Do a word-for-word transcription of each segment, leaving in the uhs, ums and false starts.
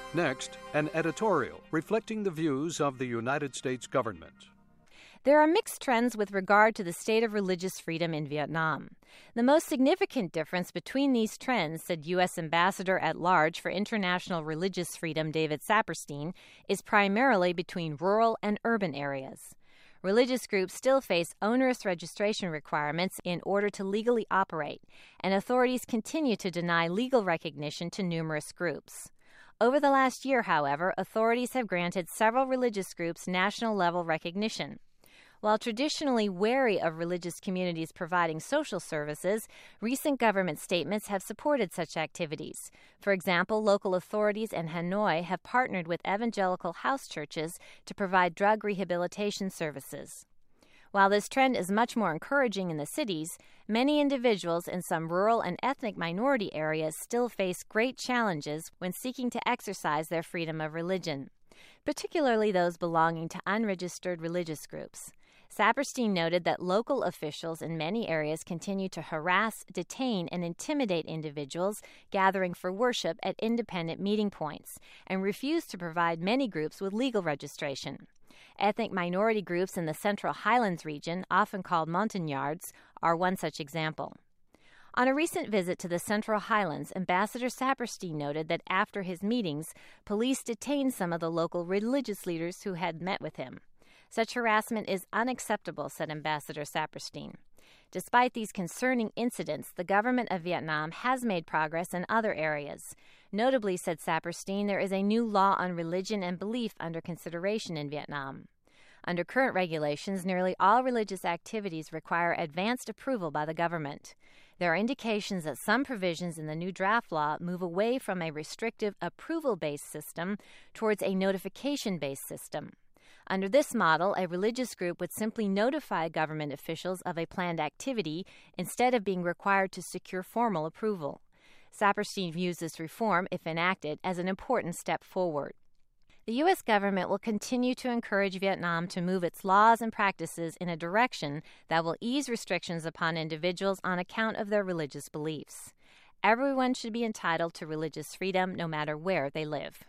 Next, an editorial reflecting the views of the United States government. There are mixed trends with regard to the state of religious freedom in Vietnam. The most significant difference between these trends, said U S Ambassador at Large for International Religious Freedom David Saperstein, is primarily between rural and urban areas. Religious groups still face onerous registration requirements in order to legally operate, and authorities continue to deny legal recognition to numerous groups. Over the last year, however, authorities have granted several religious groups national-level recognition. While traditionally wary of religious communities providing social services, recent government statements have supported such activities. For example, local authorities in Hanoi have partnered with evangelical house churches to provide drug rehabilitation services. While this trend is much more encouraging in the cities, many individuals in some rural and ethnic minority areas still face great challenges when seeking to exercise their freedom of religion, particularly those belonging to unregistered religious groups. Saperstein noted that local officials in many areas continue to harass, detain, and intimidate individuals gathering for worship at independent meeting points, and refuse to provide many groups with legal registration. Ethnic minority groups in the Central Highlands region, often called Montagnards, are one such example. On a recent visit to the Central Highlands, Ambassador Saperstein noted that after his meetings, police detained some of the local religious leaders who had met with him. Such harassment is unacceptable, said Ambassador Saperstein. Despite these concerning incidents, the government of Vietnam has made progress in other areas. Notably, said Saperstein, there is a new law on religion and belief under consideration in Vietnam. Under current regulations, nearly all religious activities require advanced approval by the government. There are indications that some provisions in the new draft law move away from a restrictive approval-based system towards a notification-based system. Under this model, a religious group would simply notify government officials of a planned activity instead of being required to secure formal approval. Saperstein views this reform, if enacted, as an important step forward. The U S government will continue to encourage Vietnam to move its laws and practices in a direction that will ease restrictions upon individuals on account of their religious beliefs. Everyone should be entitled to religious freedom, no matter where they live.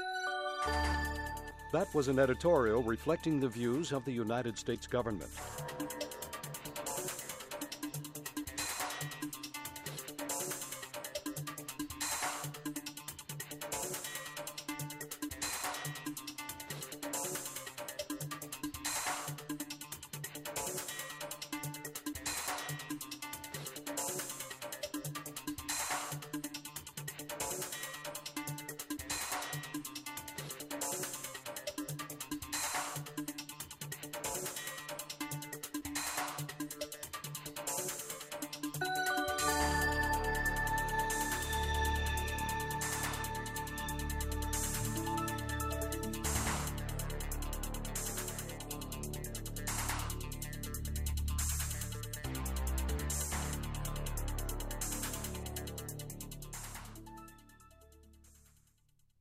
That was an editorial reflecting the views of the United States government.